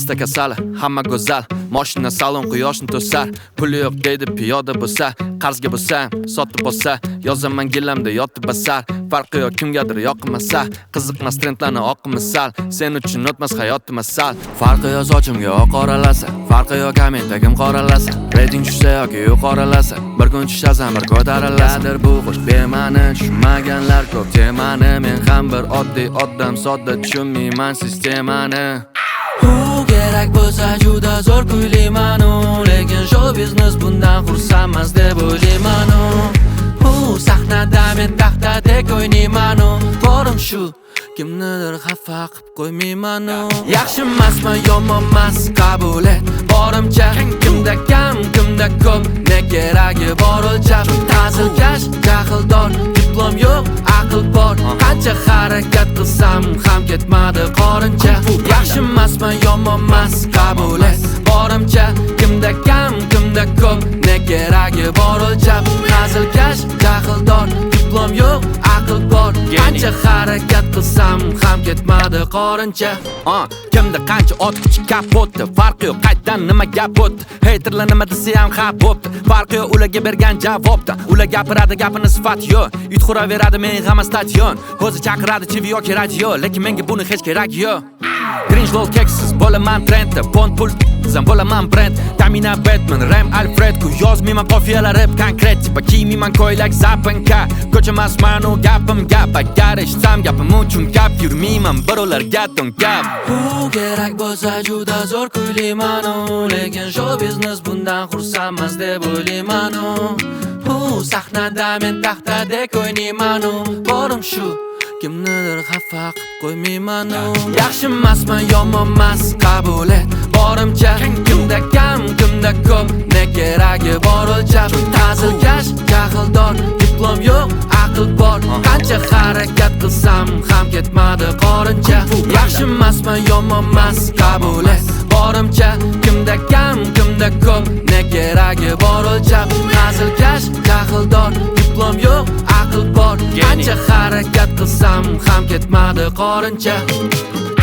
Pasta kasali, hamma go'zal. Mashina salon quyoshni to'sar. Puli yo'q deydi piyoda bo'lsa, qarzga bo'lsa, sotib bo'lsa, yozaman gilamda yotib basar. Farqi yo'q kimgadir yoqmasa, qiziqmas trendlarni oqimi sal. Sen uchun o'tmas hayotim masal. Farqi yo'q sochimga oq qoralasa, farqi yo'q kommentagim qoralasa. Rating tushsa yoki yuqorilasa, bir kun tushasam bir ko'tariladir bu xush bema'ni. Tushunmaganlar ko'p temani, men ham bir oddiy odam, sodda tushunmayman sistemani. Kerak bo'lsa juda zo'r kuylayman, lekin show biznes bundan xursandmas deb o'ylayman. Sahnada men taxtadek o'ynayman, borim shu kimnidir xafa qilib qo'ymayman. Yaxshi emasman, yomonmas, qabul et. Borimcha kimda kam, kimda ko'p, ne keragi bor o'lchab. Ta'zilkash, jahldor, diplom yo'q, aql bor. Qancha harakat qilsam ham ketmadi qorincha. Yaxshi emasman, yomonmas, qabul et. Borimcha kimda kam, kimda ko'p, ne keragi bor o'lchab. Ta'zilkash, jahldor, diplom yo'q, aql bor. Qancha harakat qilsam ham ketmadi qorincha. Kimda qancha ot kuchi kapotdi, farqi yo'q qaydan nima gap o'tdi. Haterlar nima desa ham xap bo'pti, farqi yo'q ularga bergan javobda. Ular gapiradi, gapini sifat yo'q, it quraveradi, men ham stadion. O'zi chaqiradi TV yoki radio, lekin menga buni hech kerak yo'q. Cringe lol keksiz bo'laman trendda, pont pul zam bo'laman brand. Tamina Batman, Ram Alfred, ku yozmayman qofiyalar rap konkret, tipa kiymayman ko'ylak zapanka. Ko'chamasman u gapim gap, agar eshitsam gapim uchun gap, yurmayman birovlarga don gap. Kerak bo'lsa juda zo'r kuylayman, lekin show biznes bundan xursandmas deb o'ylayman. Sahnada men taxtadek o'ynayman, borim shu kimnidir xafa qilib qo'ymayman. Yaxshi emasman, yomonmas, qabul et. Borimcha kimda kam, kimda ko'p, ne keragi bor o'lchab. Ta'zilkash, jahldor, diplom yo'q, aql bor. Qancha harakat qilsam ham ketmadi qorincha. Yaxshi emasman, yomonmas, qabul et. Borimcha kimda kam, kimda ko'p, ne keragi bor o'lchab. Ta'zilkash, jahldor, diplom yo'q, aql bor. Qancha harakat qilsam ham ketmadi qorincha.